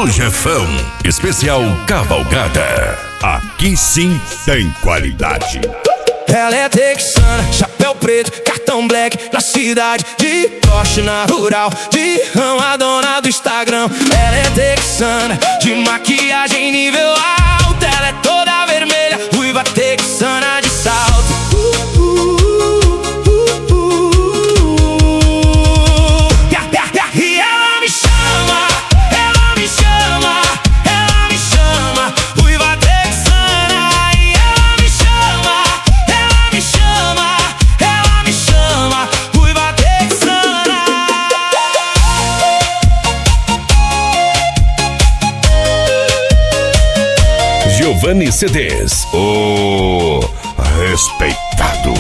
do Jefão. Especial Cavalgada. Aqui sim tem qualidade. Ela é texana, chapéu preto, cartão black na cidade, de Porsche na rural, de Rama, dona do Instagram. Ela é texana, de maquiagem nível alto. Ela é toda vermelha, ruiva texana de salto. E ela me chama, ela me chama, ela me chama, ruiva texana. E ela me chama, ela me chama, ela me chama, ruiva texana. Giovanni CDs, o respeitado.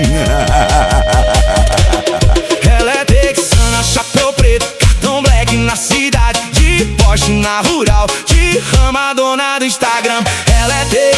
Ela é texana, chapéu preto, cartão black na cidade, de Porsche na rural, de Rama, dona do Instagram. Ela é texana.